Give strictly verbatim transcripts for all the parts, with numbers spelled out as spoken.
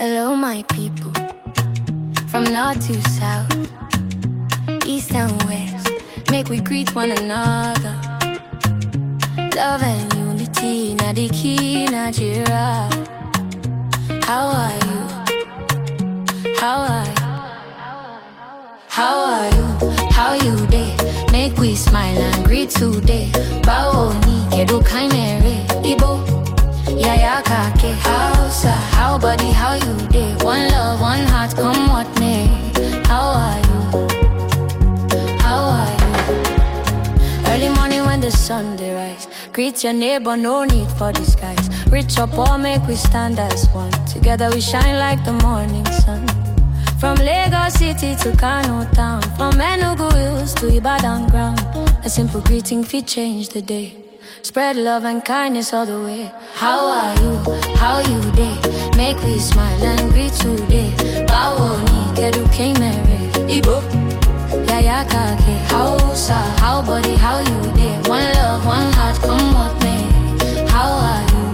Hello, my people, from north to south, east and west, make we greet one another. Love and unity, na the key, Nigeria. How are you? How are you? How are you? How you day? Make we smile and greet today. Bao ni kedu kaimere Ibo ya ya kake Hausa. How buddy, how you day? One love, one heart, come what may. How are you? How are you? Early morning when the sun dey rise, greet your neighbor, no need for disguise. Rich or poor, make we stand as one. Together we shine like the morning sun. From Lagos City to Kano town, from Enugu Hills to Ibadan ground. A simple greeting fit change the day. Spread love and kindness all the way. How are you? How you day? Make we smile and greet today. Bawo ni kedu keimere Ibo ya ya kake Hausa. How buddy, how you day? One love, one heart, come what may. How are you?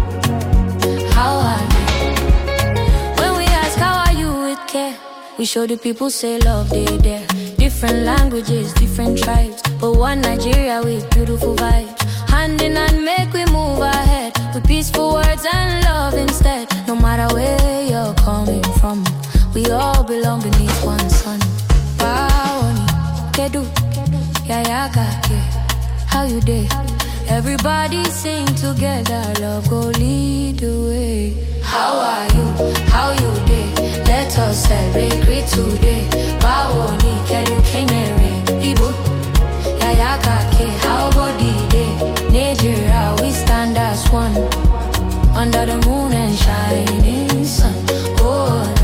How are you? When we ask how are you with care, we show the people say love they there. Different languages, different tribes, but one Nigeria with beautiful vibes. Hand in hand make we move ahead, with peaceful words and love instead. No matter where you're coming from, we all belong beneath one sun. Baoni, kedu, yayakake, how you day? Everybody sing together, love go lead the way. How are you? How you day? Let us celebrate great today. Baoni, kedu, keimere Ibo yayakake, how body day? Nigeria, we stand as one, under the moon and shining sun. Oh no.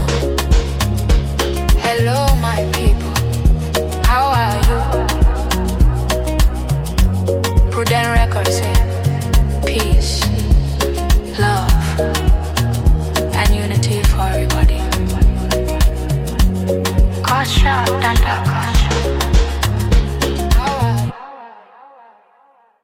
Hello my people, how are you? Prudent Records here. Peace, love, and unity for everybody. Cause shot and